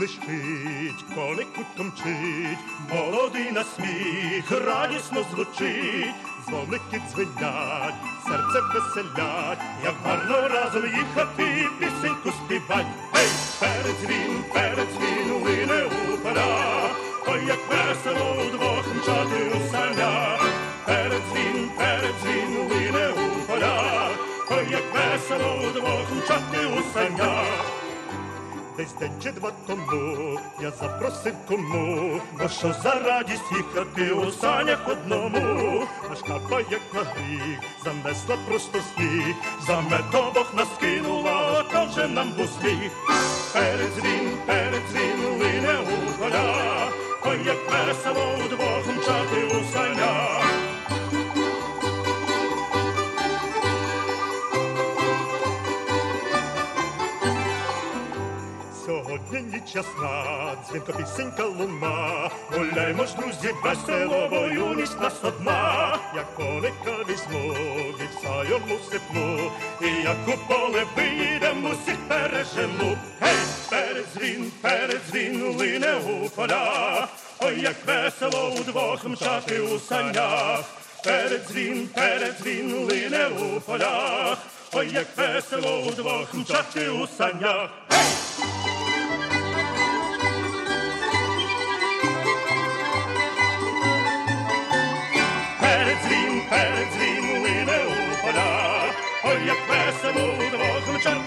блищить, коник хутко мчить, молодий на сміх радісно звучить, дзвоники дзвенять, серце веселять, як гарно разом їхати, пісеньку співать. Гей, передзвін лине у поля, ой, як весело удвох мчати у санях. Передзвін лине у поля, ой, як весело удвох мчати у санях. Десь день чи два тому я запросив кому, бо що за радість їхати у санях одному. Аж капа, як на гріх, занесла просто сніг, за медовох нас кинула, то вже нам був сміх. Передзвін лине у поля, ой, як весело удвох мчати у санях. Сьогодні ніч ясна, дзвінко пісенька луна, гуляймо ж, друзі, весело, бо юність нас одна. Я коника візьму, відсайому степну, і як у поле виїдем, усіх пережену. Гей, передзвін лине у поля, ой, як весело удвох мчати у санях. Передзвін лине у полях, ой, як весело удвох мчати у санях. Передзвін лине у поля, ой, як весело удвох мчати